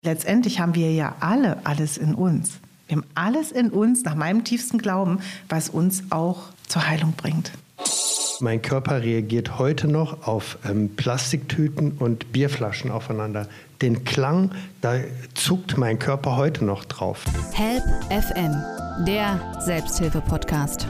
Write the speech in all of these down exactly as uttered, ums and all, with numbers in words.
Letztendlich haben wir ja alle alles in uns. Wir haben alles in uns, nach meinem tiefsten Glauben, was uns auch zur Heilung bringt. Mein Körper reagiert heute noch auf ähm, Plastiktüten und Bierflaschen aufeinander. Den Klang, da zuckt mein Körper heute noch drauf. Help F M, der Selbsthilfe-Podcast.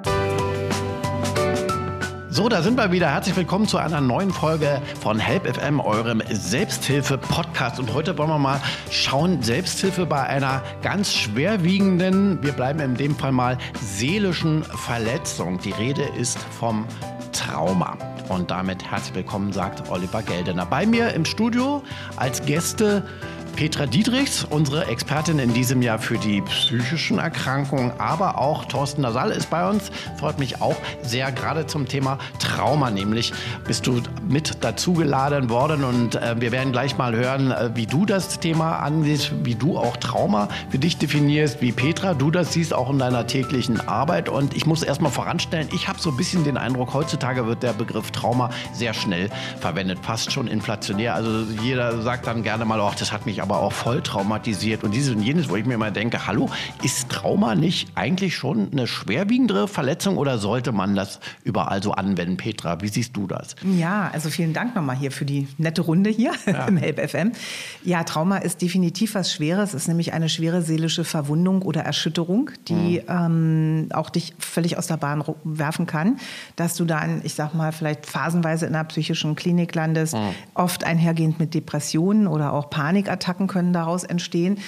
So, da sind wir wieder. Herzlich willkommen zu einer neuen Folge von Help F M, eurem Selbsthilfe-Podcast. Und heute wollen wir mal schauen, Selbsthilfe bei einer ganz schwerwiegenden, wir bleiben in dem Fall mal, seelischen Verletzung. Die Rede ist vom Trauma. Und damit herzlich willkommen, sagt Oliver Geldener. Bei mir im Studio als Gäste Petra Dietrichs, unsere Expertin in diesem Jahr für die psychischen Erkrankungen, aber auch Thorsten Nasal ist bei uns. Freut mich auch sehr, gerade zum Thema Trauma, nämlich bist du mit dazugeladen worden und äh, wir werden gleich mal hören, äh, wie du das Thema angehst, wie du auch Trauma für dich definierst, wie Petra, du das siehst, auch in deiner täglichen Arbeit. Und ich muss erst mal voranstellen, ich habe so ein bisschen den Eindruck, heutzutage wird der Begriff Trauma sehr schnell verwendet, fast schon inflationär. Also jeder sagt dann gerne mal, ach, das hat mich aber auch voll traumatisiert und dieses und jenes, wo ich mir immer denke, hallo, ist Trauma nicht eigentlich schon eine schwerwiegendere Verletzung oder sollte man das überall so anwenden? Petra, wie siehst du das? Ja, also vielen Dank nochmal hier für die nette Runde hier ja. im Help F M. Ja, Trauma ist definitiv was Schweres, es ist nämlich eine schwere seelische Verwundung oder Erschütterung, die mhm. ähm, auch dich völlig aus der Bahn werfen kann, dass du dann, ich sag mal, vielleicht phasenweise in einer psychischen Klinik landest, mhm. oft einhergehend mit Depressionen oder auch Panikattacken können daraus entstehen.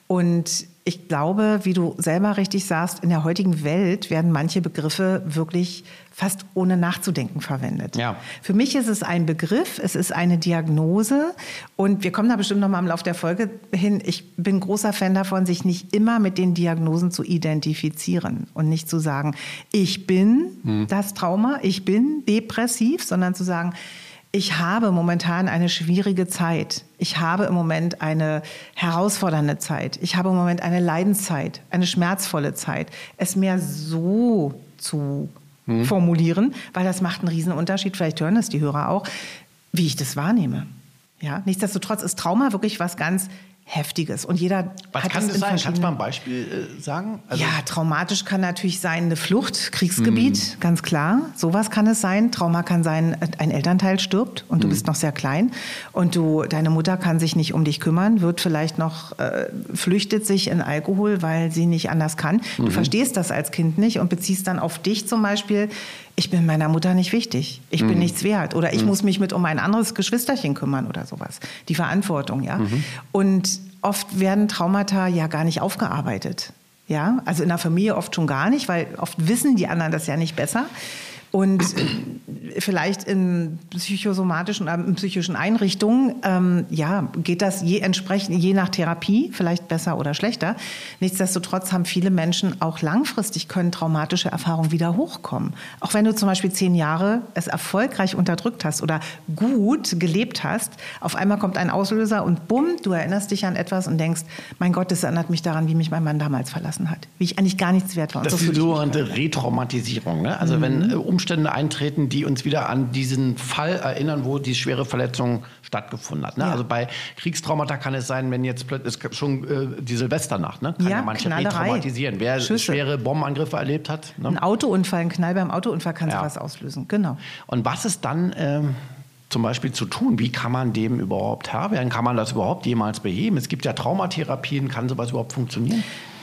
Und ich glaube, wie du selber richtig sagst, in der heutigen Welt werden manche Begriffe wirklich fast ohne nachzudenken verwendet. Ja. Für mich ist es ein Begriff, es ist eine Diagnose und wir kommen da bestimmt noch mal im Laufe der Folge hin. Ich bin großer Fan davon, sich nicht immer mit den Diagnosen zu identifizieren und nicht zu sagen, ich bin hm. das Trauma, ich bin depressiv, sondern zu sagen, ich habe momentan eine schwierige Zeit. Ich habe im Moment eine herausfordernde Zeit. Ich habe im Moment eine Leidenszeit, eine schmerzvolle Zeit. Es mehr so zu hm. formulieren, weil das macht einen riesen Unterschied. Vielleicht hören das die Hörer auch, wie ich das wahrnehme. Ja? Nichtsdestotrotz ist Trauma wirklich was ganz Heftiges. Und jeder Was hat kann das das sein? Kannst du mal ein Beispiel äh, sagen? Also ja, traumatisch kann natürlich sein eine Flucht, Kriegsgebiet, mm. ganz klar. Sowas kann es sein. Trauma kann sein, ein Elternteil stirbt und mm. du bist noch sehr klein. Und du, deine Mutter kann sich nicht um dich kümmern, wird vielleicht noch, äh, flüchtet sich in Alkohol, weil sie nicht anders kann. Du mm. verstehst das als Kind nicht und beziehst dann auf dich zum Beispiel, ich bin meiner Mutter nicht wichtig, ich mm. bin nichts wert oder ich mm. muss mich mit um ein anderes Geschwisterchen kümmern oder sowas. Die Verantwortung, ja. Mm-hmm. Und oft werden Traumata ja gar nicht aufgearbeitet. Ja? Also in der Familie oft schon gar nicht, weil oft wissen die anderen das ja nicht besser. Und vielleicht in psychosomatischen, äh, in psychischen Einrichtungen, ähm, ja, geht das je entsprechend, je nach Therapie, vielleicht besser oder schlechter. Nichtsdestotrotz haben viele Menschen auch langfristig können traumatische Erfahrungen wieder hochkommen. Auch wenn du zum Beispiel zehn Jahre es erfolgreich unterdrückt hast oder gut gelebt hast, auf einmal kommt ein Auslöser und bumm, du erinnerst dich an etwas und denkst, mein Gott, das erinnert mich daran, wie mich mein Mann damals verlassen hat. Wie ich eigentlich gar nichts wert war. Und das so ist die sogenannte Retraumatisierung. Ne? Also mhm. wenn äh, Umstände eintreten, die uns wieder an diesen Fall erinnern, wo die schwere Verletzung stattgefunden hat. Ne? Ja. Also bei Kriegstraumata kann es sein, wenn jetzt plötzlich schon äh, die Silvesternacht, ne? kann ja, ja manche retraumatisieren. Wer Schüsse. schwere Bombenangriffe erlebt hat. Ne? Ein Autounfall, ein Knall beim Autounfall kann ja. sowas auslösen. Genau. Und was ist dann ähm, zum Beispiel zu tun? Wie kann man dem überhaupt Herr werden? Kann man das überhaupt jemals beheben? Es gibt ja Traumatherapien. Kann sowas überhaupt funktionieren?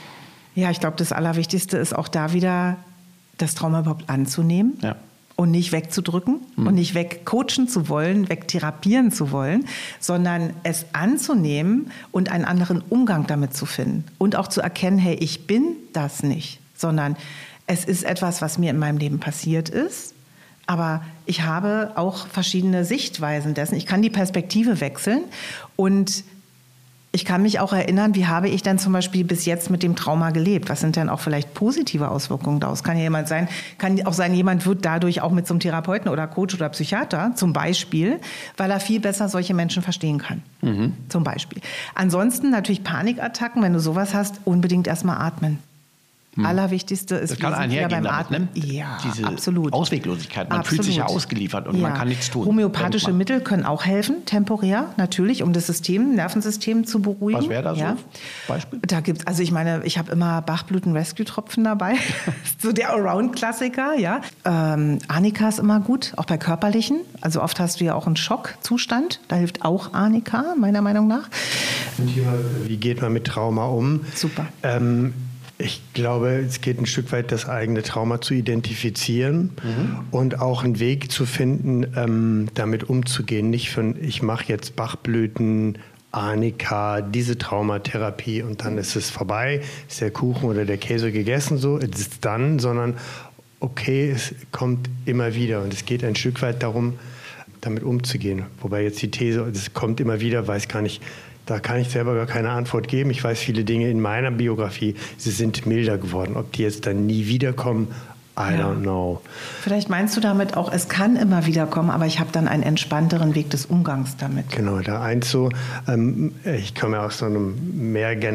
Ja, ich glaube, das Allerwichtigste ist auch da wieder, das Trauma überhaupt anzunehmen. Ja. Und nicht wegzudrücken mhm. und nicht wegcoachen zu wollen, wegtherapieren zu wollen, sondern es anzunehmen und einen anderen Umgang damit zu finden. Und auch zu erkennen, hey, ich bin das nicht, sondern es ist etwas, was mir in meinem Leben passiert ist. Aber ich habe auch verschiedene Sichtweisen dessen. Ich kann die Perspektive wechseln und ich kann mich auch erinnern, wie habe ich denn zum Beispiel bis jetzt mit dem Trauma gelebt? Was sind denn auch vielleicht positive Auswirkungen daraus? Kann ja jemand sein, kann auch sein, jemand wird dadurch auch mit so einem Therapeuten oder Coach oder Psychiater zum Beispiel, weil er viel besser solche Menschen verstehen kann. Mhm. Zum Beispiel. Ansonsten natürlich Panikattacken, wenn du sowas hast, unbedingt erstmal atmen. Hm. Allerwichtigste ist, das kann einhergehen beim damit, Atmen. Ne? Ja, Diese absolut. Ausweglosigkeit. Man absolut. fühlt sich ja ausgeliefert und ja. man kann nichts tun. Homöopathische Mittel können auch helfen, temporär natürlich, um das System, Nervensystem zu beruhigen. Was wäre da so? Ja. Beispiel? Da gibt's, also ich meine, ich habe immer Bachblüten-Rescue-Tropfen dabei. So der Allround-Klassiker, ja. Ähm, Arnika ist immer gut, auch bei körperlichen. Also oft hast du ja auch einen Schockzustand. Da hilft auch Arnika, meiner Meinung nach. Wie geht man mit Trauma um? Super. Ähm, Ich glaube, es geht ein Stück weit, das eigene Trauma zu identifizieren mhm. und auch einen Weg zu finden, ähm, damit umzugehen. Nicht von, ich mache jetzt Bachblüten, Arnika, diese Traumatherapie und dann ist es vorbei, ist der Kuchen oder der Käse gegessen, so, es ist dann, sondern okay, es kommt immer wieder und es geht ein Stück weit darum, damit umzugehen. Wobei jetzt die These, es kommt immer wieder, weiß gar nicht, da kann ich selber gar keine Antwort geben. Ich weiß viele Dinge in meiner Biografie, sie sind milder geworden. Ob die jetzt dann nie wiederkommen, I ja. don't know. Vielleicht meinst du damit auch, es kann immer wieder kommen, aber ich habe dann einen entspannteren Weg des Umgangs damit. Genau, da eins so, ähm, ich komme aus so einem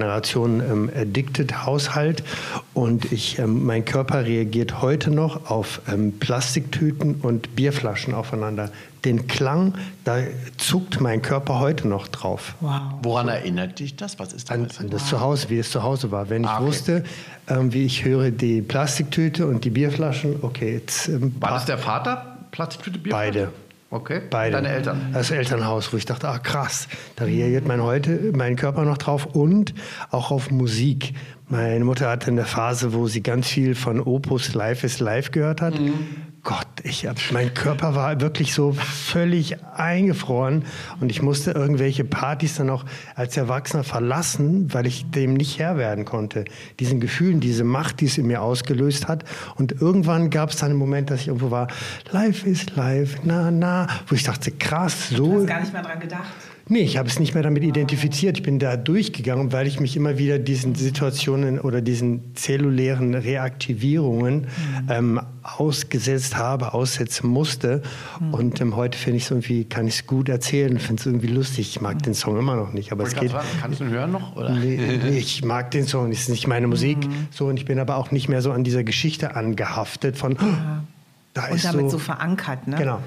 Mehrgenerationen-Addicted-Haushalt und ich, ähm, mein Körper reagiert heute noch auf ähm, Plastiktüten und Bierflaschen aufeinander. Den Klang, da zuckt mein Körper heute noch drauf. Wow. Woran erinnert dich das? Was ist das? An, an das wow. Zuhause, wie es zu Hause war. Wenn ich ah, okay. wusste, ähm, wie ich höre, die Plastiktüte und die Bierflaschen, okay. Jetzt, ähm, war das der Vater? Plastiktüte, Bierflasche? Beide. Okay. Beide. Deine Eltern? Das Elternhaus, wo ich dachte, ah krass, da reagiert mein, heute, mein Körper noch drauf und auch auf Musik. Meine Mutter hatte eine Phase, wo sie ganz viel von Opus Life is Life gehört hat. Mhm. Gott, ich, mein Körper war wirklich so völlig eingefroren und ich musste irgendwelche Partys dann auch als Erwachsener verlassen, weil ich dem nicht Herr werden konnte. Diesen Gefühlen, diese Macht, die es in mir ausgelöst hat. Und irgendwann gab es dann einen Moment, dass ich irgendwo war, Life is Life, na, na, wo ich dachte, krass, so. Du hast gar nicht mehr dran gedacht. Nee, ich habe es nicht mehr damit identifiziert. Ich bin da durchgegangen, weil ich mich immer wieder diesen Situationen oder diesen zellulären Reaktivierungen mhm. ähm, ausgesetzt habe, aussetzen musste. Mhm. Und ähm, heute finde ich es irgendwie, kann ich es gut erzählen, finde es irgendwie lustig. Ich mag mhm. den Song immer noch nicht, aber es geht. Kannst du ihn hören noch? Oder? Nee, nee, ich mag den Song, es ist nicht meine Musik. Mhm. So, und ich bin aber auch nicht mehr so an dieser Geschichte angehaftet von. Ja. Da und ist damit so, so verankert, ne? Genau.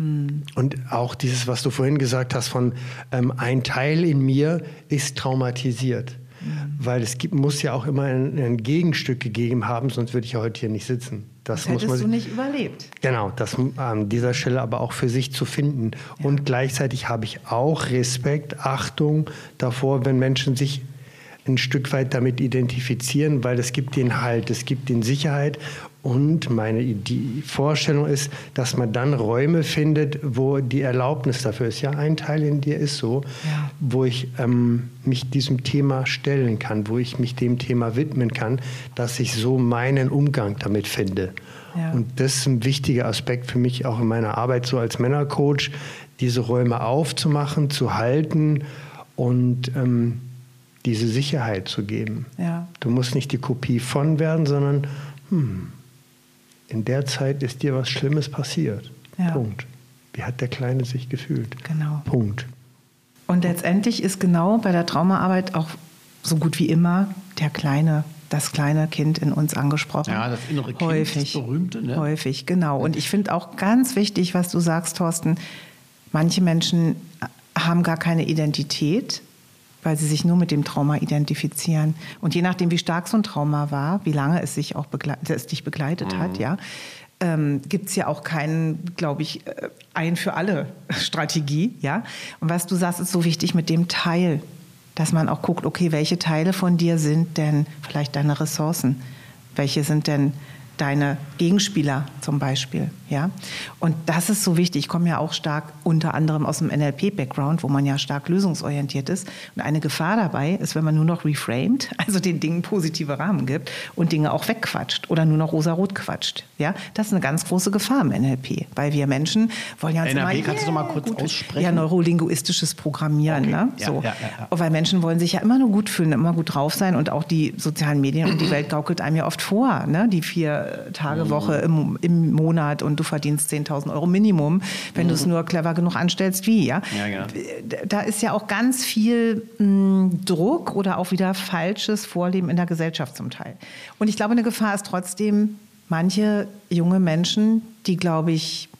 Und auch dieses, was du vorhin gesagt hast, von ähm, ein Teil in mir ist traumatisiert. Mhm. Weil es gibt, muss ja auch immer ein, ein Gegenstück gegeben haben, sonst würde ich ja heute hier nicht sitzen. Das, das muss hättest man, du nicht überlebt. Genau, das an dieser Stelle aber auch für sich zu finden. Ja. Und gleichzeitig habe ich auch Respekt, Achtung davor, wenn Menschen sich ein Stück weit damit identifizieren, weil es gibt den Halt, es gibt den Sicherheit. Und meine die Vorstellung ist, dass man dann Räume findet, wo die Erlaubnis dafür ist. Ja, ein Teil in dir ist so, ja. wo ich ähm, mich diesem Thema stellen kann, wo ich mich dem Thema widmen kann, dass ich so meinen Umgang damit finde. Ja. Und das ist ein wichtiger Aspekt für mich auch in meiner Arbeit so als Männercoach, diese Räume aufzumachen, zu halten und ähm, diese Sicherheit zu geben. Ja. Du musst nicht die Kopie von werden, sondern hm, in der Zeit ist dir was Schlimmes passiert. Ja. Punkt. Wie hat der Kleine sich gefühlt? Genau. Punkt. Und letztendlich ist genau bei der Traumaarbeit auch so gut wie immer der kleine, das kleine Kind in uns angesprochen. Ja, das innere Kind, häufig, das berühmte. Ne? Häufig, genau. Und ich finde auch ganz wichtig, was du sagst, Thorsten, manche Menschen haben gar keine Identität, weil sie sich nur mit dem Trauma identifizieren. Und je nachdem, wie stark so ein Trauma war, wie lange es sich auch begleitet, es dich begleitet mhm. hat, ja, ähm, gibt es ja auch keinen, glaube ich, ein für alle Strategie, ja. Und was du sagst, ist so wichtig mit dem Teil, dass man auch guckt, okay, welche Teile von dir sind denn vielleicht deine Ressourcen? Welche sind denn deine Gegenspieler zum Beispiel, ja? Und das ist so wichtig. Ich komme ja auch stark unter anderem aus dem N L P-Background, wo man ja stark lösungsorientiert ist. Und eine Gefahr dabei ist, wenn man nur noch reframed, also den Dingen positive Rahmen gibt und Dinge auch wegquatscht oder nur noch rosarot quatscht, ja? Das ist eine ganz große Gefahr im N L P, weil wir Menschen wollen ja uns N L P, immer, kannst yeah, du noch mal kurz gut, aussprechen? Ja, neurolinguistisches Programmieren, okay. ne? Ja, so. ja, ja, ja. Weil Menschen wollen sich ja immer nur gut fühlen, immer gut drauf sein und auch die sozialen Medien und die Welt gaukelt einem ja oft vor, ne? Die vier Tage-Woche im, im Monat und du verdienst zehntausend Euro Minimum, wenn mhm. du es nur clever genug anstellst, wie, ja? Ja, genau. Da ist ja auch ganz viel mh, Druck oder auch wieder falsches Vorleben in der Gesellschaft zum Teil. Und ich glaube, eine Gefahr ist trotzdem, manche junge Menschen, die, glaube ich,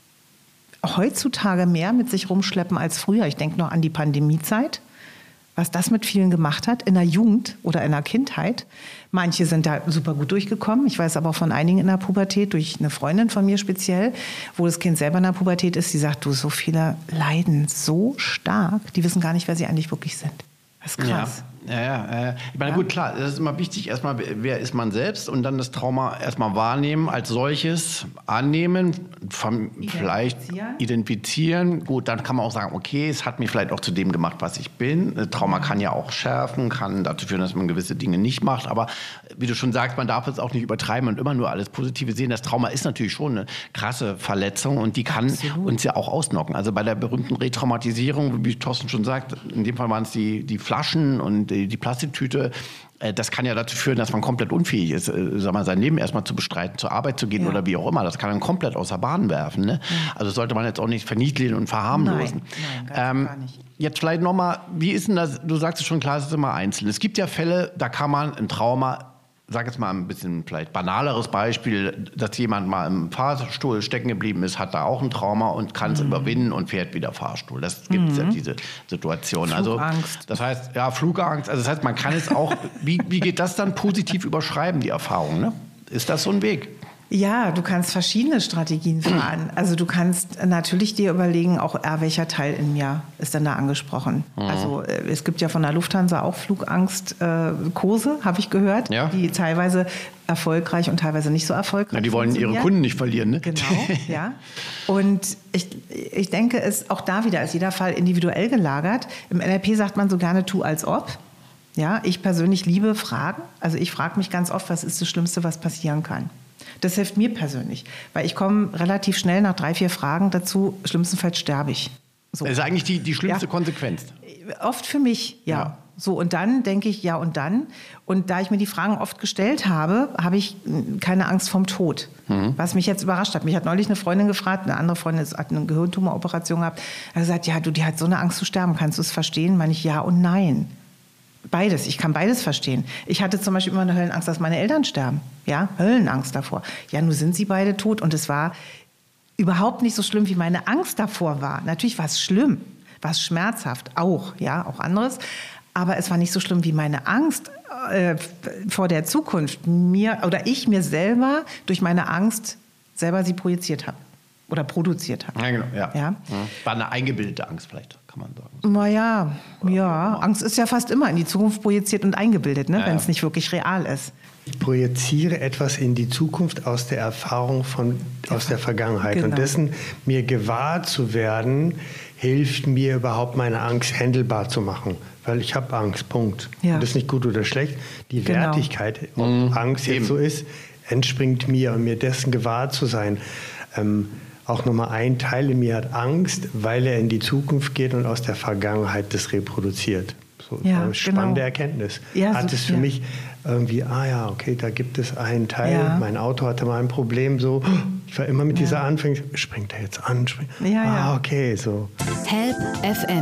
heutzutage mehr mit sich rumschleppen als früher. Ich denke noch an die Pandemiezeit, was das mit vielen gemacht hat, in der Jugend oder in der Kindheit. Manche sind da super gut durchgekommen. Ich weiß aber auch von einigen in der Pubertät, durch eine Freundin von mir speziell, wo das Kind selber in der Pubertät ist, die sagt, du, so viele leiden so stark, die wissen gar nicht, wer sie eigentlich wirklich sind. Das ist krass. Ja, ja, ja. Ich meine, ja. gut, klar, das ist immer wichtig, erstmal, wer ist man selbst und dann das Trauma erstmal wahrnehmen, als solches annehmen, vom, vielleicht identifizieren. Gut, dann kann man auch sagen, okay, es hat mich vielleicht auch zu dem gemacht, was ich bin. Trauma kann ja auch schärfen, kann dazu führen, dass man gewisse Dinge nicht macht, aber wie du schon sagst, man darf es auch nicht übertreiben und immer nur alles Positive sehen. Das Trauma ist natürlich schon eine krasse Verletzung und die kann Absolut. uns ja auch ausnocken. Also bei der berühmten Retraumatisierung, wie Thorsten schon sagt, in dem Fall waren es die, die Flaschen und die, die Plastiktüte, das kann ja dazu führen, dass man komplett unfähig ist, sag mal, sein Leben erstmal zu bestreiten, zur Arbeit zu gehen ja. oder wie auch immer. Das kann man komplett außer Bahn werfen. Ne? Ja. Also sollte man jetzt auch nicht verniedlichen und verharmlosen. Nein, nein, gar, ähm, gar nicht. Jetzt vielleicht nochmal, wie ist denn das, du sagst es schon klar, es ist immer einzeln. Es gibt ja Fälle, da kann man ein Trauma, sag jetzt mal ein bisschen vielleicht banaleres Beispiel, dass jemand mal im Fahrstuhl stecken geblieben ist, hat da auch ein Trauma und kann es mhm. überwinden und fährt wieder Fahrstuhl. Das gibt es mhm. ja, diese Situation. Flugangst. Also, das heißt, ja, Flugangst. Also das heißt, man kann es auch, wie, wie geht das dann positiv überschreiben, die Erfahrung? Ne? Ist das so ein Weg? Ja, du kannst verschiedene Strategien fahren. Also du kannst natürlich dir überlegen, auch äh, welcher Teil in mir ist denn da angesprochen. Mhm. Also äh, es gibt ja von der Lufthansa auch Flugangstkurse, äh, habe ich gehört, ja. die teilweise erfolgreich und teilweise nicht so erfolgreich sind. Ja, die wollen ihre Kunden nicht verlieren, ne? Genau, ja. Und ich, ich denke, es auch da wieder ist jeder Fall individuell gelagert. Im N L P sagt man so gerne, tu als ob. Ja, ich persönlich liebe Fragen. Also ich frage mich ganz oft, was ist das Schlimmste, was passieren kann? Das hilft mir persönlich, weil ich komme relativ schnell nach drei, vier Fragen dazu, schlimmstenfalls sterbe ich. So. Das ist eigentlich die, die schlimmste ja. Konsequenz. Oft für mich, ja. ja. So, und dann denke ich, ja und dann. Und da ich mir die Fragen oft gestellt habe, habe ich keine Angst vorm Tod. Mhm. Was mich jetzt überrascht hat. Mich hat neulich eine Freundin gefragt, eine andere Freundin hat eine Gehirntumoroperation gehabt. Er hat gesagt, ja, du, die hat so eine Angst zu sterben. Kannst du es verstehen? Meine ich, ja und nein. Beides, ich kann beides verstehen. Ich hatte zum Beispiel immer eine Höllenangst, dass meine Eltern sterben. Ja, Höllenangst davor. Ja, nun sind sie beide tot und es war überhaupt nicht so schlimm, wie meine Angst davor war. Natürlich war es schlimm, war es schmerzhaft, auch, ja, auch anderes. Aber es war nicht so schlimm, wie meine Angst äh, vor der Zukunft mir oder ich mir selber durch meine Angst selber sie projiziert habe oder produziert habe. Ja, genau, ja. Ja? War eine eingebildete Angst vielleicht. Kann man sagen. Naja, ja, Angst ist ja fast immer in die Zukunft projiziert und eingebildet, ne, ja, wenn es nicht wirklich real ist. Ich projiziere etwas in die Zukunft aus der Erfahrung von, aus der Vergangenheit. Genau. Und dessen mir gewahr zu werden, hilft mir überhaupt meine Angst handelbar zu machen. Weil ich habe Angst, Punkt. Ja. Und das ist nicht gut oder schlecht. Die genau. Wertigkeit, ob mhm. Angst jetzt Eben. so ist, entspringt mir und mir dessen gewahr zu sein. Ähm, Auch nochmal ein Teil in mir hat Angst, weil er in die Zukunft geht und aus der Vergangenheit das reproduziert. So ja, eine spannende genau. Erkenntnis. Ja, hat so, es für ja. mich irgendwie, ah ja, okay, da gibt es einen Teil, ja. mein Auto hatte mal ein Problem, so, ich war immer mit ja. dieser Anfängung, springt er jetzt an? Springt, ja, ah, ja. okay, so. Help F M,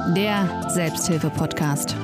der Selbsthilfe-Podcast.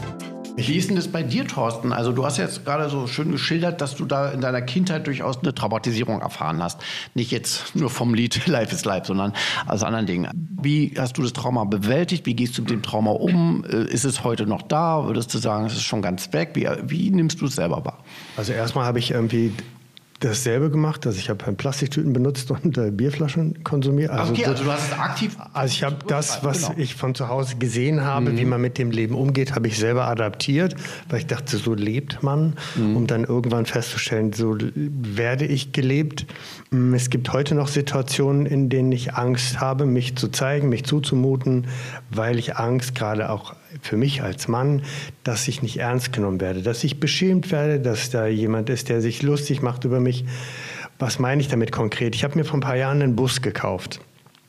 Wie ist denn das bei dir, Thorsten? Also du hast jetzt gerade so schön geschildert, dass du da in deiner Kindheit durchaus eine Traumatisierung erfahren hast. Nicht jetzt nur vom Lied Life is Life, sondern aus anderen Dingen. Wie hast du das Trauma bewältigt? Wie gehst du mit dem Trauma um? Ist es heute noch da? Würdest du sagen, es ist schon ganz weg? Wie, wie nimmst du es selber wahr? Also erstmal habe ich irgendwie dasselbe gemacht, also ich habe Plastiktüten benutzt und äh, Bierflaschen konsumiert. Also, okay, so, also du hast es aktiv... Also ich habe das, was genau. ich von zu Hause gesehen habe, mhm. wie man mit dem Leben umgeht, habe ich selber adaptiert, weil ich dachte, so lebt man, mhm. um dann irgendwann festzustellen, so werde ich gelebt. Es gibt heute noch Situationen, in denen ich Angst habe, mich zu zeigen, mich zuzumuten, weil ich Angst, gerade auch für mich als Mann, dass ich nicht ernst genommen werde, dass ich beschämt werde, dass da jemand ist, der sich lustig macht über mich. Was meine ich damit konkret? Ich habe mir vor ein paar Jahren einen Bus gekauft.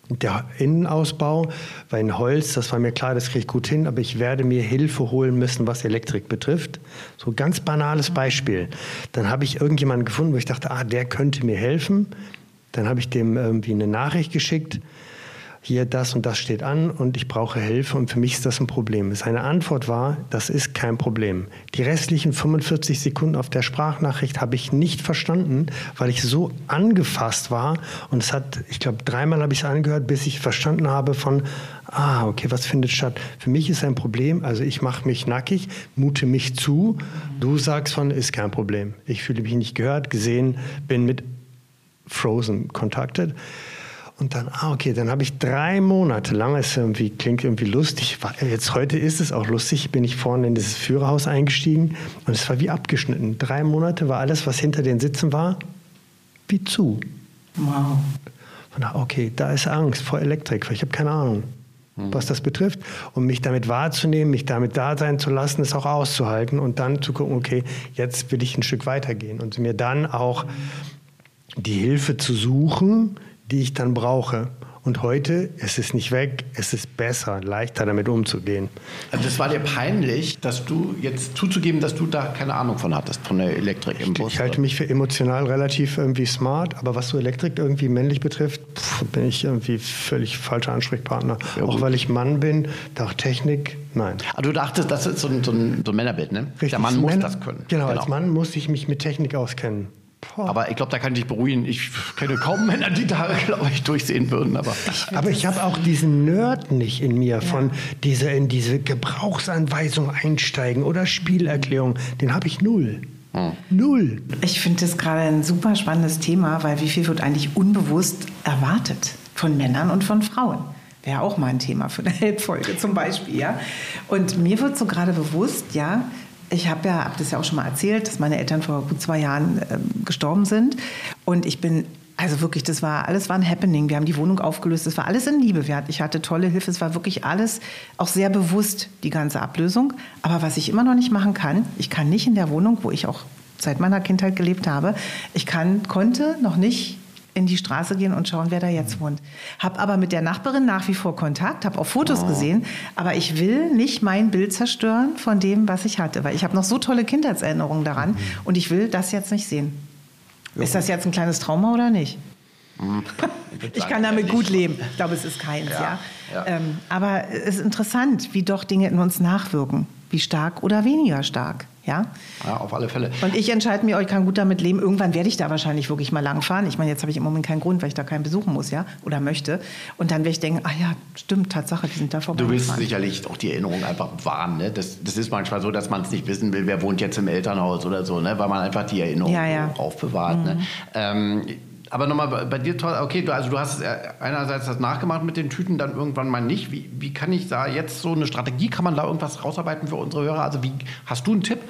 Der Innenausbau war in Holz, das war mir klar, das kriege ich gut hin, aber ich werde mir Hilfe holen müssen, was Elektrik betrifft. So ein ganz banales Beispiel. Dann habe ich irgendjemanden gefunden, wo ich dachte, ah, der könnte mir helfen. Dann habe ich dem irgendwie eine Nachricht geschickt. Hier, das und das steht an und ich brauche Hilfe und für mich ist das ein Problem. Seine Antwort war, das ist kein Problem. Die restlichen fünfundvierzig Sekunden auf der Sprachnachricht habe ich nicht verstanden, weil ich so angefasst war und es hat, ich glaube, dreimal habe ich es angehört, bis ich verstanden habe von, ah, okay, was findet statt? Für mich ist ein Problem, also ich mache mich nackig, mute mich zu, du sagst von, ist kein Problem. Ich fühle mich nicht gehört, gesehen, bin mit Frozen kontaktiert. Und dann, ah, okay, dann habe ich drei Monate lang, es irgendwie, klingt irgendwie lustig, jetzt heute ist es auch lustig, bin ich vorne in dieses Führerhaus eingestiegen und es war wie abgeschnitten. Drei Monate war alles, was hinter den Sitzen war, wie zu. Wow. Und da, okay, da ist Angst vor Elektrik, weil ich habe keine Ahnung, mhm. was das betrifft. Und mich damit wahrzunehmen, mich damit da sein zu lassen, es auch auszuhalten und dann zu gucken, okay, jetzt will ich ein Stück weitergehen und mir dann auch die Hilfe zu suchen, die ich dann brauche. Und heute ist es nicht weg, es ist besser, leichter damit umzugehen. Also das war dir peinlich, dass du jetzt zuzugeben, dass du da keine Ahnung von hattest, von der Elektrik im Bus? Ich halte mich für emotional relativ irgendwie smart, aber was so Elektrik irgendwie männlich betrifft, pff, bin ich irgendwie völlig falscher Ansprechpartner. Ja, auch weil ich Mann bin, dachte Technik, nein. Aber du dachtest, das ist so ein, so ein, so ein Männerbild, ne? Richtig, der Mann muss Männer, das können. Genau, genau, als Mann muss ich mich mit Technik auskennen. Boah. Aber ich glaube, da kann ich dich beruhigen. Ich kenne kaum Männer, die da, glaube ich, durchsehen würden. Aber ich, aber ich habe auch diesen Nerd nicht in mir, ja. von diese, in diese Gebrauchsanweisung einsteigen oder Spielerklärung. Den habe ich null. Hm. Null. Ich finde das gerade ein super spannendes Thema, weil wie viel wird eigentlich unbewusst erwartet von Männern und von Frauen? Wäre auch mal ein Thema für eine Help-Folge zum Beispiel. Ja? Und mir wird so gerade bewusst, ja, ich habe ja, habe das ja auch schon mal erzählt, dass meine Eltern vor gut zwei Jahren äh, gestorben sind. Und ich bin, also wirklich, das war, alles war ein Happening. Wir haben die Wohnung aufgelöst, das war alles in Liebe. Ich hatte tolle Hilfe, es war wirklich alles auch sehr bewusst, die ganze Ablösung. Aber was ich immer noch nicht machen kann, ich kann nicht in der Wohnung, wo ich auch seit meiner Kindheit gelebt habe, ich kann, konnte noch nicht in die Straße gehen und schauen, wer da jetzt wohnt. Habe aber mit der Nachbarin nach wie vor Kontakt, habe auch Fotos oh. gesehen, aber ich will nicht mein Bild zerstören von dem, was ich hatte, weil ich habe noch so tolle Kindheitserinnerungen daran mhm. und ich will das jetzt nicht sehen. Ja. Ist das jetzt ein kleines Trauma oder nicht? Mhm. Ich, ich kann damit gut leben. Ich glaube, es ist keins. Ja. Ja. Ja. Ähm, aber es ist interessant, wie doch Dinge in uns nachwirken. Wie stark oder weniger stark. Ja? Ja, auf alle Fälle. Und ich entscheide mir, ich kann gut damit leben. Irgendwann werde ich da wahrscheinlich wirklich mal lang fahren. Ich meine, jetzt habe ich im Moment keinen Grund, weil ich da keinen besuchen muss, ja, oder möchte. Und dann werde ich denken, ach ja, stimmt, Tatsache, die sind da vorbei. Du willst sicherlich auch die Erinnerung einfach bewahren. Ne? Das, das ist manchmal so, dass man es nicht wissen will, wer wohnt jetzt im Elternhaus oder so, ne? Weil man einfach die Erinnerung ja, ja. aufbewahrt. Mhm. Ne? Ähm, aber nochmal bei dir, okay, du, also du hast einerseits das nachgemacht mit den Tüten, dann irgendwann mal nicht. Wie, wie kann ich da jetzt so eine Strategie, kann man da irgendwas rausarbeiten für unsere Hörer? Also wie, hast du einen Tipp?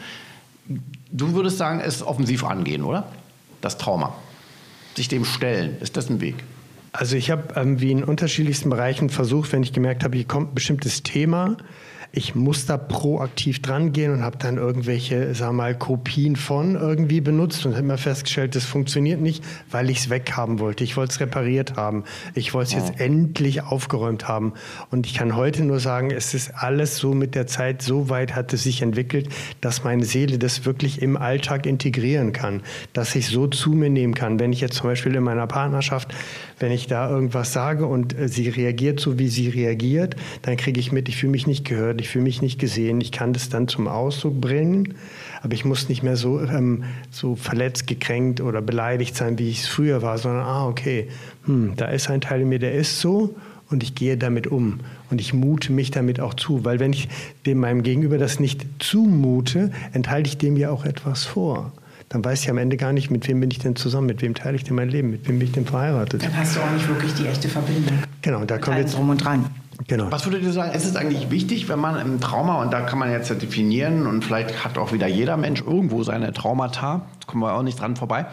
Du würdest sagen, es offensiv angehen, oder? Das Trauma. Sich dem stellen. Ist das ein Weg? Also ich habe ähm, wie in unterschiedlichsten Bereichen versucht, wenn ich gemerkt habe, hier kommt ein bestimmtes Thema, ich muss da proaktiv dran gehen und habe dann irgendwelche, sag mal, Kopien von irgendwie benutzt und habe immer festgestellt, das funktioniert nicht, weil ich es weghaben wollte. Ich wollte es repariert haben. Ich wollte es jetzt oh. endlich aufgeräumt haben. Und ich kann heute nur sagen, es ist alles so mit der Zeit, so weit hat es sich entwickelt, dass meine Seele das wirklich im Alltag integrieren kann. Dass ich so zu mir nehmen kann. Wenn ich jetzt zum Beispiel in meiner Partnerschaft, wenn ich da irgendwas sage und äh, sie reagiert so, wie sie reagiert, dann kriege ich mit, ich fühle mich nicht gehört, ich fühle mich nicht gesehen. Ich kann das dann zum Ausdruck bringen, aber ich muss nicht mehr so, ähm, so verletzt, gekränkt oder beleidigt sein, wie ich es früher war, sondern, ah, okay, hm, da ist ein Teil in mir, der ist so und ich gehe damit um und ich mute mich damit auch zu, weil wenn ich dem meinem Gegenüber das nicht zumute, enthalte ich dem ja auch etwas vor. Dann weiß ich am Ende gar nicht, mit wem bin ich denn zusammen, mit wem teile ich denn mein Leben, mit wem bin ich denn verheiratet. Dann hast du auch nicht wirklich die echte Verbindung. Genau, da kommt jetzt drum und dran. Genau. Was würdet ihr sagen, ist es eigentlich wichtig, wenn man im Trauma, und da kann man jetzt definieren, und vielleicht hat auch wieder jeder Mensch irgendwo seine Traumata, da kommen wir auch nicht dran vorbei,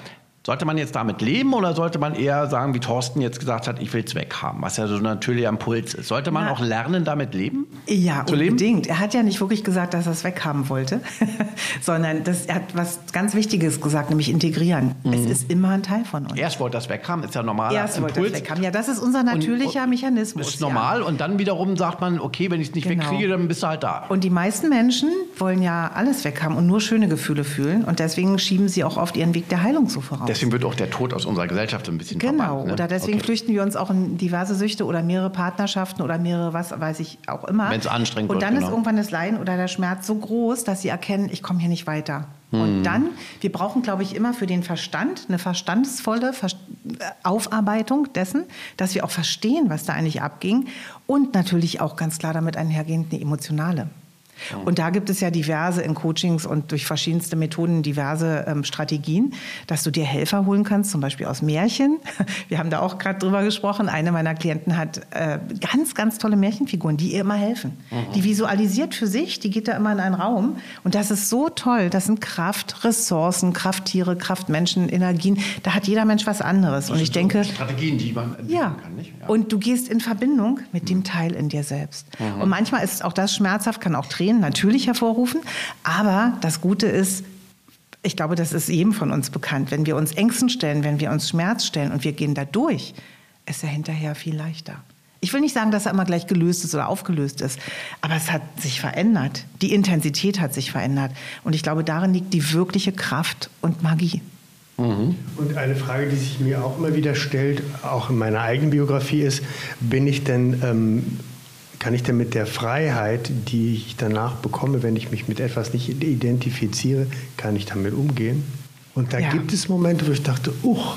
Sollte man jetzt damit leben oder sollte man eher sagen, wie Thorsten jetzt gesagt hat, ich will es weghaben, was ja so ein natürlicher Impuls ist. Sollte man ja. auch lernen, damit leben? Ja, zu unbedingt. Leben? Er hat ja nicht wirklich gesagt, dass er es weghaben wollte, sondern das, er hat was ganz Wichtiges gesagt, nämlich integrieren. Mhm. Es ist immer ein Teil von uns. Erst wollte er es weghaben, ist ja normaler Erst Impuls. wollte er es weghaben. Ja, das ist unser natürlicher und, Mechanismus. Ist normal ja. und dann wiederum sagt man, okay, wenn ich es nicht genau. wegkriege, dann bist du halt da. Und die meisten Menschen wollen ja alles weghaben und nur schöne Gefühle fühlen und deswegen schieben sie auch oft ihren Weg der Heilung so voraus. Deswegen wird auch der Tod aus unserer Gesellschaft ein bisschen Genau, verbannt, ne? oder deswegen okay. flüchten wir uns auch in diverse Süchte oder mehrere Partnerschaften oder mehrere, was weiß ich auch immer. Wenn es anstrengend wird. Und dann wird, ist genau. irgendwann das Leiden oder der Schmerz so groß, dass sie erkennen, ich komme hier nicht weiter. Hm. Und dann, wir brauchen, glaube ich, immer für den Verstand eine verstandesvolle Ver- Aufarbeitung dessen, dass wir auch verstehen, was da eigentlich abging und natürlich auch ganz klar damit einhergehend eine emotionale. Und da gibt es ja diverse in Coachings und durch verschiedenste Methoden diverse ähm, Strategien, dass du dir Helfer holen kannst, zum Beispiel aus Märchen. Wir haben da auch gerade drüber gesprochen. Eine meiner Klienten hat äh, ganz, ganz tolle Märchenfiguren, die ihr immer helfen. Mhm. Die visualisiert für sich, die geht da immer in einen Raum. Und das ist so toll. Das sind Kraft, Ressourcen, Krafttiere, Kraftmenschen, Energien. Da hat jeder Mensch was anderes. Das und ich so denke, Strategien, die man entwickeln ja. kann, nicht? Ja. Und du gehst in Verbindung mit dem Teil in dir selbst. Mhm. Und manchmal ist auch das schmerzhaft, kann auch Tränen natürlich hervorrufen. Aber das Gute ist, ich glaube, das ist jedem von uns bekannt, wenn wir uns Ängsten stellen, wenn wir uns Schmerz stellen und wir gehen da durch, ist er hinterher viel leichter. Ich will nicht sagen, dass er immer gleich gelöst ist oder aufgelöst ist, aber es hat sich verändert. Die Intensität hat sich verändert. Und ich glaube, darin liegt die wirkliche Kraft und Magie. Mhm. Und eine Frage, die sich mir auch immer wieder stellt, auch in meiner eigenen Biografie ist, bin ich denn... Ähm, kann ich denn mit der Freiheit, die ich danach bekomme, wenn ich mich mit etwas nicht identifiziere, kann ich damit umgehen? Und da ja. gibt es Momente, wo ich dachte, uch,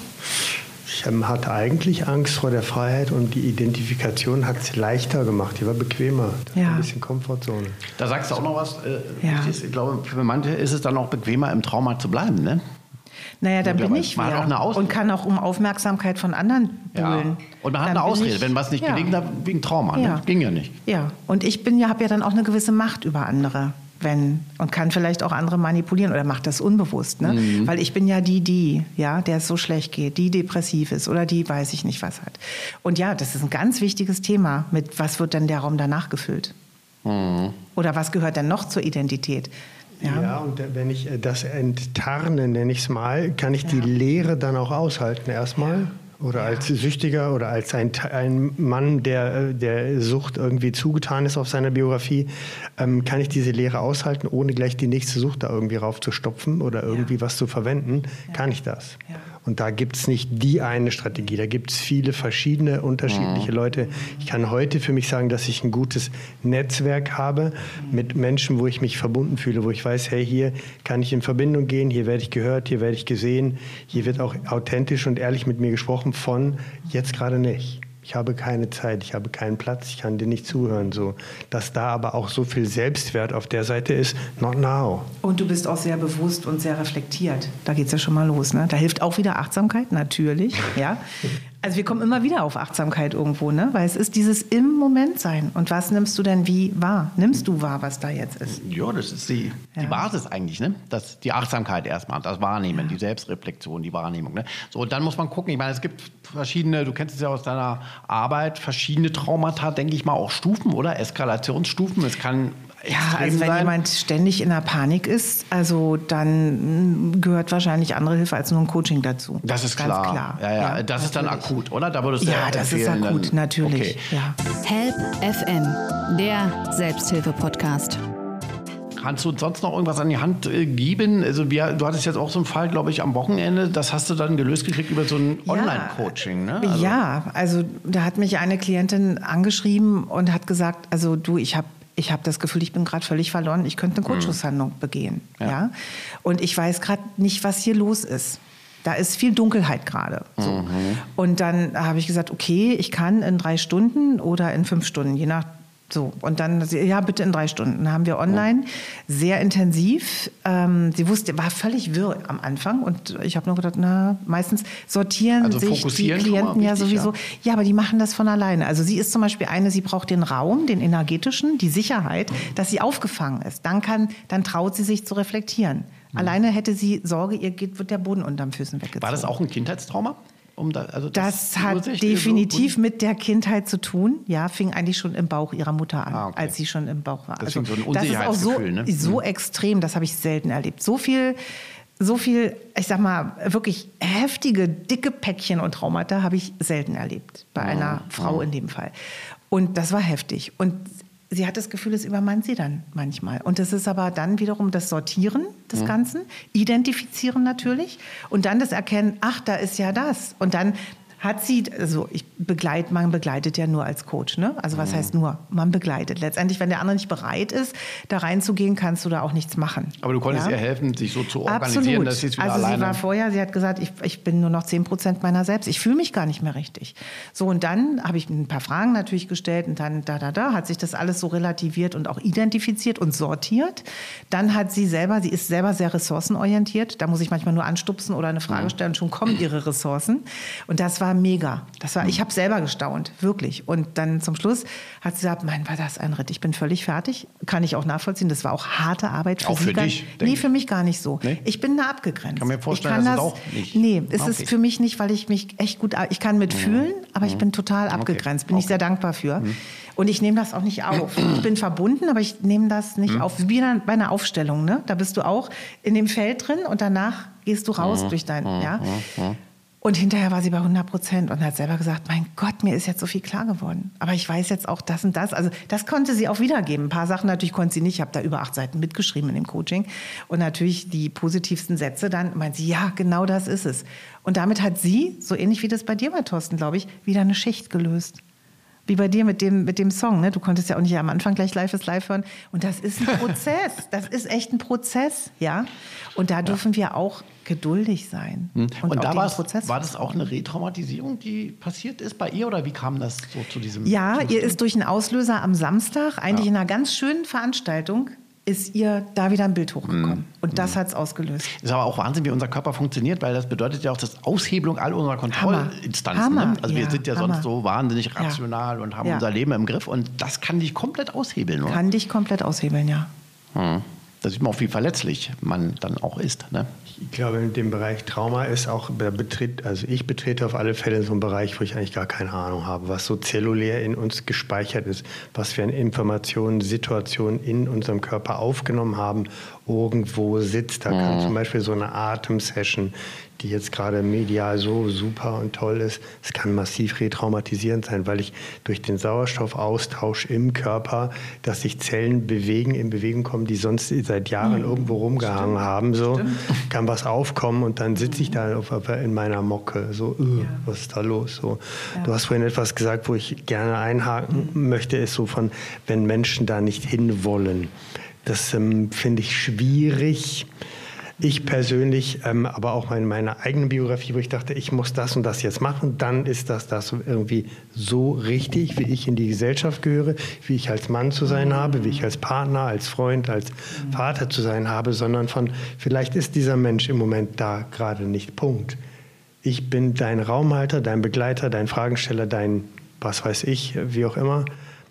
ich hatte eigentlich Angst vor der Freiheit und die Identifikation hat es leichter gemacht, die war bequemer, das ja. war ein bisschen Komfortzone. Da sagst du auch noch was, äh, ja. ich glaube, für manche ist es dann auch bequemer, im Trauma zu bleiben, ne? Naja, dann bin ich wieder und kann auch um Aufmerksamkeit von anderen buhlen. Ja. Und man hat dann eine Ausrede, ich, wenn was nicht ja. gelingt, wegen Trauma. Ja. Ne? Ging ja nicht. Ja, und ich bin ja, habe ja dann auch eine gewisse Macht über andere, wenn und kann vielleicht auch andere manipulieren oder macht das unbewusst, ne? Mhm. Weil ich bin ja die, die, ja, der es so schlecht geht, die depressiv ist oder die weiß ich nicht was hat. Und ja, das ist ein ganz wichtiges Thema. Mit was wird denn der Raum danach gefüllt? Mhm. Oder was gehört dann noch zur Identität? Ja. ja, und wenn ich das enttarne, nenne ich es mal, kann ich ja. die Leere dann auch aushalten erstmal. Oder ja. als Süchtiger oder als ein, ein Mann, der der Sucht irgendwie zugetan ist auf seiner Biografie, ähm, kann ich diese Leere aushalten, ohne gleich die nächste Sucht da irgendwie raufzustopfen oder irgendwie ja. was zu verwenden, ja. kann ich das. Ja. Und da gibt es nicht die eine Strategie, da gibt es viele verschiedene, unterschiedliche mhm. Leute. Ich kann heute für mich sagen, dass ich ein gutes Netzwerk habe mit Menschen, wo ich mich verbunden fühle, wo ich weiß, hey, hier kann ich in Verbindung gehen, hier werde ich gehört, hier werde ich gesehen, hier wird auch authentisch und ehrlich mit mir gesprochen, von jetzt gerade nicht. Ich habe keine Zeit, ich habe keinen Platz, ich kann dir nicht zuhören. So. Dass da aber auch so viel Selbstwert auf der Seite ist, not now. Und du bist auch sehr bewusst und sehr reflektiert. Da geht es ja schon mal los. Ne? Da hilft auch wieder Achtsamkeit, natürlich. Ja. Also wir kommen immer wieder auf Achtsamkeit irgendwo, ne? Weil es ist dieses im Moment sein. Und was nimmst du denn wie wahr? Nimmst du wahr, was da jetzt ist? Ja, das ist die, ja. die Basis eigentlich, ne? Das, die Achtsamkeit erstmal, das Wahrnehmen, ja. die Selbstreflexion, die Wahrnehmung. Ne? So, und dann muss man gucken, ich meine, es gibt verschiedene, du kennst es ja aus deiner Arbeit, verschiedene Traumata, denke ich mal, auch Stufen, oder? Eskalationsstufen. Es kann Ja, also wenn sein. jemand ständig in der Panik ist, also dann gehört wahrscheinlich andere Hilfe als nur ein Coaching dazu. Das ist ganz klar. klar. Ja, ja, ja, das natürlich. ist dann akut, oder? Da würdest du ja, das ist akut, dann, natürlich. Okay. Ja. Help F M, der Selbsthilfe-Podcast. Kannst du uns sonst noch irgendwas an die Hand äh, geben? Also wir, du hattest jetzt auch so einen Fall, glaube ich, am Wochenende. Das hast du dann gelöst gekriegt über so ein Ja. Online-Coaching, ne? Also Ja, also da hat mich eine Klientin angeschrieben und hat gesagt, also du, ich habe ich habe das Gefühl, ich bin gerade völlig verloren, ich könnte eine Kurzschlusshandlung begehen. Ja. Ja? Und ich weiß gerade nicht, was hier los ist. Da ist viel Dunkelheit gerade. So. Mhm. Und dann habe ich gesagt, okay, ich kann in drei Stunden oder in fünf Stunden, je nach so, und dann, ja, bitte in drei Stunden. Dann haben wir online, sehr intensiv. Ähm, sie wusste, war völlig wirr am Anfang. Und ich habe nur gedacht, na, meistens sortieren also sich die Klienten ja sowieso. Ja. ja, aber die machen das von alleine. Also sie ist zum Beispiel eine, sie braucht den Raum, den energetischen, die Sicherheit, dass sie aufgefangen ist. Dann kann, dann traut sie sich zu reflektieren. Mhm. Alleine hätte sie Sorge, ihr geht, wird der Boden unterm Füßen weggezogen. War das auch ein Kindheitstrauma? Um da, also das, das hat definitiv so mit der Kindheit zu tun. Ja, fing eigentlich schon im Bauch ihrer Mutter an, ah, okay. als sie schon im Bauch war. Deswegen also, so ein Unsicherheitsgefühl, das ist auch so, ne? so extrem, das habe ich selten erlebt. So viel, so viel, ich sag mal, wirklich heftige, dicke Päckchen und Traumata habe ich selten erlebt. Bei einer oh, Frau oh. in dem Fall. Und das war heftig. Und sie hat das Gefühl, es übermannt sie dann manchmal. Und das ist aber dann wiederum das Sortieren des mhm. Ganzen, Identifizieren natürlich und dann das Erkennen, ach, da ist ja das. Und dann hat sie, also ich begleite, man begleitet ja nur als Coach, ne? Also was mhm. heißt nur? Man begleitet. Letztendlich, wenn der andere nicht bereit ist, da reinzugehen, kannst du da auch nichts machen. Aber du konntest ja? ihr helfen, sich so zu organisieren, Absolut. dass sie es wieder also alleine... Also sie war vorher, sie hat gesagt, ich, ich bin nur noch zehn Prozent meiner selbst. Ich fühle mich gar nicht mehr richtig. So, und dann habe ich ein paar Fragen natürlich gestellt und dann da, da, da, hat sich das alles so relativiert und auch identifiziert und sortiert. Dann hat sie selber, sie ist selber sehr ressourcenorientiert. Da muss ich manchmal nur anstupsen oder eine Frage stellen und schon kommen ihre Ressourcen. Und das war mega. Das war, ich habe selber gestaunt, wirklich. Und dann zum Schluss hat sie gesagt, mein, war das ein Ritt. Ich bin völlig fertig. Kann ich auch nachvollziehen. Das war auch harte Arbeit für auch sie. Für dich? Nee, für mich gar nicht so. Nee? Ich bin da abgegrenzt. Kann mir vorstellen, ich kann dass das, es auch nicht. Nee, es okay. ist für mich nicht, weil ich mich echt gut, ich kann mitfühlen, mhm. aber ich bin total abgegrenzt. Bin okay. ich sehr dankbar für. Mhm. Und ich nehme das auch nicht auf. Ich bin verbunden, aber ich nehme das nicht mhm. auf. Wie bei einer Aufstellung, ne? Da bist du auch in dem Feld drin und danach gehst du raus mhm. durch dein, mhm. ja. Mhm. Und hinterher war sie bei hundert Prozent und hat selber gesagt, mein Gott, mir ist jetzt so viel klar geworden. Aber ich weiß jetzt auch das und das. Also das konnte sie auch wiedergeben. Ein paar Sachen natürlich konnte sie nicht. Ich habe da über acht Seiten mitgeschrieben in dem Coaching. Und natürlich die positivsten Sätze dann meint sie, ja, genau das ist es. Und damit hat sie, so ähnlich wie das bei dir war, Thorsten, glaube ich, wieder eine Schicht gelöst. Wie bei dir mit dem, mit dem Song. Ne? Du konntest ja auch nicht am Anfang gleich Live ist Live hören. Und das ist ein Prozess. Das ist echt ein Prozess. Ja? Und da dürfen ja. wir auch geduldig sein. Hm. Und, und da war das auch eine Retraumatisierung, die passiert ist bei ihr? Oder wie kam das so zu diesem... Ja, ihr ist durch einen Auslöser am Samstag, eigentlich ja. in einer ganz schönen Veranstaltung, ist ihr da wieder ein Bild hochgekommen. Mm. Und das mm. hat es ausgelöst. Das ist aber auch Wahnsinn, wie unser Körper funktioniert, weil das bedeutet ja auch das Aushebelung all unserer Kontrollinstanzen. Ne? Also ja, wir sind ja Hammer. sonst so wahnsinnig rational ja. und haben ja. unser Leben im Griff. Und das kann dich komplett aushebeln, oder? Kann dich komplett aushebeln, ja. Hm. Da sieht man auch, wie verletzlich man dann auch ist. Ne? Ich glaube, in dem Bereich Trauma ist auch, betritt, also ich betrete auf alle Fälle so einen Bereich, wo ich eigentlich gar keine Ahnung habe, was so zellulär in uns gespeichert ist, was wir an Informationen, Situationen in unserem Körper aufgenommen haben, irgendwo sitzt. Da kann zum Beispiel so eine Atemsession, die jetzt gerade medial so super und toll ist, es kann massiv retraumatisierend sein, weil ich durch den Sauerstoffaustausch im Körper, dass sich Zellen bewegen, in Bewegung kommen, die sonst seit Jahren mhm. irgendwo rumgehangen Stimmt. haben, so kann was aufkommen und dann sitze ich da auf, in meiner Mocke, so, uh, ja. was ist da los? So. Ja. Du hast vorhin etwas gesagt, wo ich gerne einhaken mhm. möchte, ist so von, wenn Menschen da nicht hinwollen. Das ähm, finde ich schwierig. Ich persönlich, ähm, aber auch in meiner eigenen Biografie, wo ich dachte, ich muss das und das jetzt machen, dann ist das, das irgendwie so richtig, wie ich in die Gesellschaft gehöre, wie ich als Mann zu sein habe, wie ich als Partner, als Freund, als Vater zu sein habe, sondern von, vielleicht ist dieser Mensch im Moment da gerade nicht, Punkt. Ich bin dein Raumhalter, dein Begleiter, dein Fragensteller, dein, was weiß ich, wie auch immer.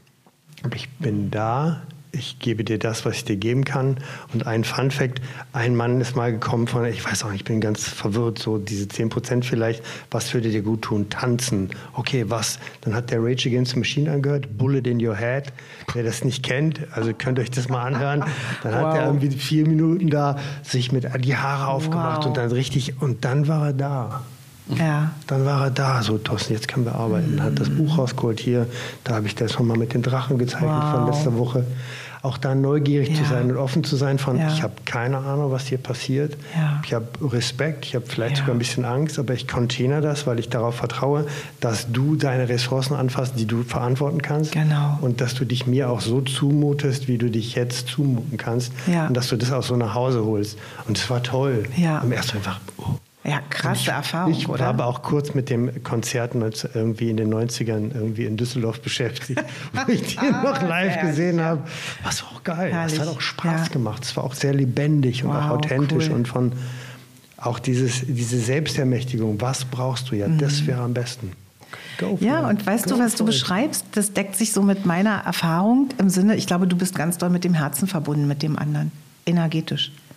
Ich bin da. Ich gebe dir das, was ich dir geben kann. Und ein Fun-Fact, ein Mann ist mal gekommen von, ich weiß auch nicht, ich bin ganz verwirrt, so diese zehn Prozent vielleicht, was würde dir gut tun? Tanzen. Okay, was? Dann hat der Rage Against the Machine angehört, Bullet in Your Head. Wer das nicht kennt, also könnt ihr euch das mal anhören. Dann wow. hat er irgendwie vier Minuten da sich mit die Haare aufgemacht wow. und dann richtig, und dann war er da. Ja. Dann war er da, so Thorsten, jetzt können wir arbeiten. Mhm. Hat das Buch rausgeholt hier, da habe ich das schon mal mit den Drachen gezeichnet wow. von letzter Woche. Auch da neugierig ja. zu sein und offen zu sein von, ja. ich habe keine Ahnung, was hier passiert. Ja. Ich habe Respekt, ich habe vielleicht ja. sogar ein bisschen Angst, aber ich container das, weil ich darauf vertraue, dass du deine Ressourcen anfasst, die du verantworten kannst. Genau. Und dass du dich mir auch so zumutest, wie du dich jetzt zumuten kannst. Ja. Und dass du das auch so nach Hause holst. Und es war toll. Ja. Am ersten einfach, oh. Ja, krasse ich, Erfahrung, ich oder? Ich war aber auch kurz mit dem Konzert irgendwie in den neunzigern irgendwie in Düsseldorf beschäftigt, wo ich die ah, noch live herrlich, gesehen ja. habe. Das war auch geil. Herrlich. Das hat auch Spaß ja. gemacht. Es war auch sehr lebendig und wow, auch authentisch cool. und von auch dieses, diese Selbstermächtigung. Was brauchst du? Ja, mhm. das wäre am besten. Ja, und weißt Go du, was du beschreibst, das deckt sich so mit meiner Erfahrung im Sinne, ich glaube, du bist ganz doll mit dem Herzen verbunden, mit dem anderen, energetisch.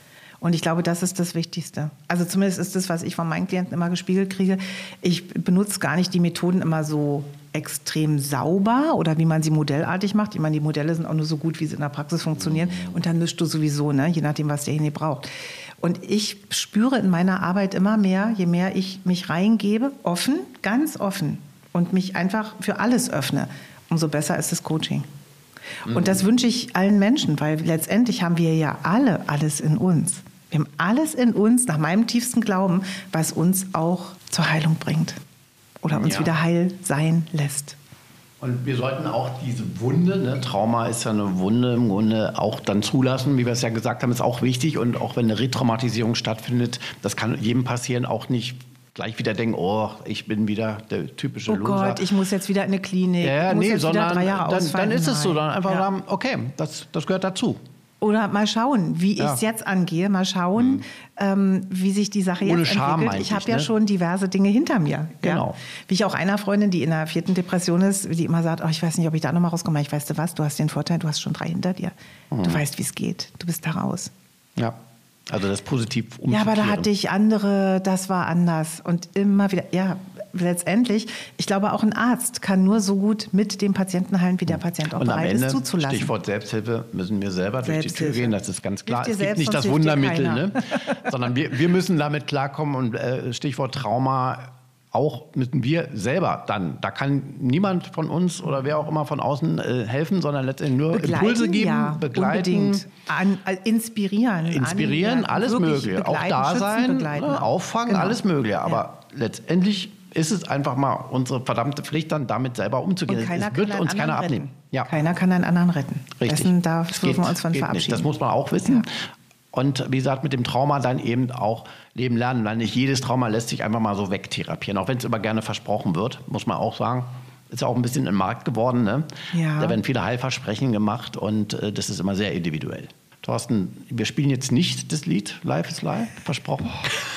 Und ich glaube, das ist das Wichtigste. Also zumindest ist das, was ich von meinen Klienten immer gespiegelt kriege. Ich benutze gar nicht die Methoden immer so extrem sauber oder wie man sie modellartig macht. Ich meine, die Modelle sind auch nur so gut, wie sie in der Praxis funktionieren. Und dann mischst du sowieso, ne? Je nachdem, was derjenige braucht. Und ich spüre in meiner Arbeit immer mehr, je mehr ich mich reingebe, offen, ganz offen und mich einfach für alles öffne, umso besser ist das Coaching. Mhm. Und das wünsche ich allen Menschen, weil letztendlich haben wir ja alle alles in uns. Wir haben alles in uns, nach meinem tiefsten Glauben, was uns auch zur Heilung bringt oder uns ja. wieder heil sein lässt. Und wir sollten auch diese Wunde, ne, Trauma ist ja eine Wunde, im Grunde auch dann zulassen, wie wir es ja gesagt haben, ist auch wichtig. Und auch wenn eine Retraumatisierung stattfindet, das kann jedem passieren, auch nicht gleich wieder denken, oh, ich bin wieder der typische oh Loser. Oh Gott, ich muss jetzt wieder in eine Klinik. Ja, ich muss nee, jetzt sondern wieder drei Jahre dann, ausfallen. dann ist es so, dann einfach ja. sagen, okay, das, das gehört dazu. Oder mal schauen, wie ja. ich es jetzt angehe, mal schauen, mhm. ähm, wie sich die Sache Ohne jetzt Scham entwickelt. Ich habe ja ne? schon diverse Dinge hinter mir. Genau. Ja. Wie ich auch einer Freundin, die in der vierten Depression ist, die immer sagt, oh, ich weiß nicht, ob ich da nochmal rauskomme. Ich weißt du was, du hast den Vorteil, du hast schon drei hinter dir. Mhm. Du weißt, wie es geht. Du bist da raus. Ja, also das positiv umzukehren. Ja, aber da hatte ich andere, das war anders. Und immer wieder, ja, letztendlich, ich glaube, auch ein Arzt kann nur so gut mit dem Patienten heilen, wie der Patient auch und bereit Ende, ist zuzulassen. Stichwort Selbsthilfe, müssen wir selber durch die Tür gehen, das ist ganz klar. Es gibt nicht das hilft Wundermittel, ne? sondern wir, wir müssen damit klarkommen. Und äh, Stichwort Trauma, auch müssen wir selber dann, da kann niemand von uns oder wer auch immer von außen äh, helfen, sondern letztendlich nur begleiten, Impulse geben, ja, begleiten, an, äh, inspirieren. Inspirieren, an, alles Mögliche. Auch da sein, ne, auffangen, genau. alles Mögliche. Aber ja. letztendlich ist es einfach mal unsere verdammte Pflicht, dann damit selber umzugehen. Und keiner es wird kann uns keiner abnehmen. Ja. Keiner kann einen anderen retten. Richtig. Dessen darf geht, wir uns von geht verabschieden. Nicht. Das muss man auch wissen. Ja. Und wie gesagt, mit dem Trauma dann eben auch leben lernen. Weil nicht jedes Trauma lässt sich einfach mal so wegtherapieren. Auch wenn es immer gerne versprochen wird, muss man auch sagen. Ist ja auch ein bisschen im Markt geworden. Ne? Ja. Da werden viele Heilversprechen gemacht und äh, das ist immer sehr individuell. Thorsten, wir spielen jetzt nicht das Lied Life is Life, versprochen.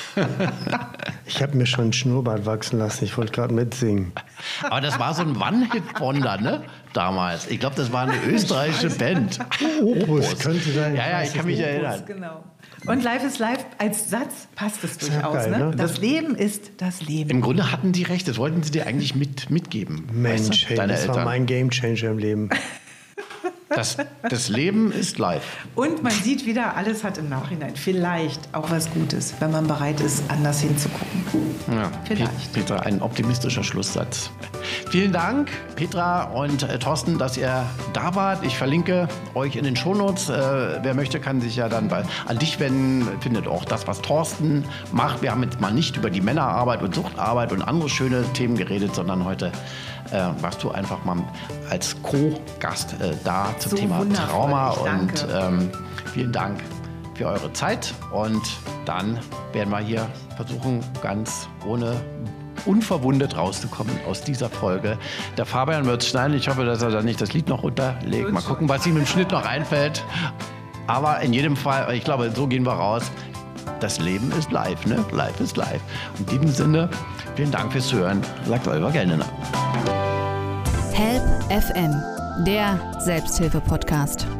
Ich habe mir schon einen Schnurrbart wachsen lassen, ich wollte gerade mitsingen. Aber das war so ein One-Hit-Wonder, ne? Damals. Ich glaube, das war eine österreichische Band. Opus, könnte sein. Ja, ja, ich kann mich erinnern. Genau. Und Life is Life als Satz passt es durchaus. Geil, ne? ne? Das, das Leben ist das Leben. Im Grunde hatten die recht, das wollten sie dir eigentlich mit, mitgeben. Mensch, weißt du? hey, Deine das Eltern. war mein Gamechanger im Leben. Das, das Leben ist live. Und man sieht wieder, alles hat im Nachhinein vielleicht auch was Gutes, wenn man bereit ist, anders hinzugucken. Ja, vielleicht. Petra, ein optimistischer Schlusssatz. Vielen Dank, Petra und äh, Thorsten, dass ihr da wart. Ich verlinke euch in den Shownotes. Äh, wer möchte, kann sich ja dann bei, an dich wenden. Findet auch das, was Thorsten macht. Wir haben jetzt mal nicht über die Männerarbeit und Suchtarbeit und andere schöne Themen geredet, sondern heute äh, warst du einfach mal als Co-Gast äh, da zum so Thema Trauma. Danke. Und ähm, vielen Dank für eure Zeit. Und dann werden wir hier versuchen, ganz ohne unverwundet rauszukommen aus dieser Folge. Der Fabian wird es schneiden. Ich hoffe, dass er dann nicht das Lied noch runterlegt. Mal gucken, was ihm im Schnitt noch einfällt. Aber in jedem Fall, ich glaube, so gehen wir raus. Das Leben ist live, ne? Live ist live. In diesem Sinne, vielen Dank fürs Hören. Sagt euer Geldener. Help F M, der Selbsthilfe-Podcast.